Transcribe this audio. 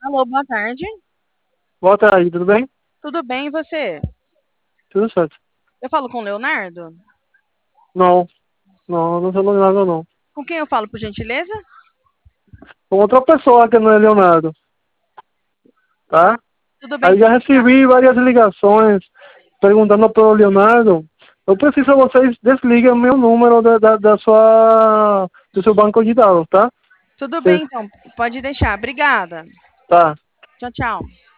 Alô, boa tarde. Boa tarde, tudo bem? Tudo bem, e você? Tudo certo. Eu falo com o Leonardo? Não, não sou Leonardo, não. Com quem eu falo, por gentileza? Com outra pessoa que não é Leonardo, tá? Tudo bem, Aí já pode ligar. recebi várias ligações perguntando pelo Leonardo. Eu preciso que vocês desliguem o meu número do seu banco de dados, tá? Tudo Cês- bem, então, pode deixar. Obrigada. Tá. Tchau, tchau.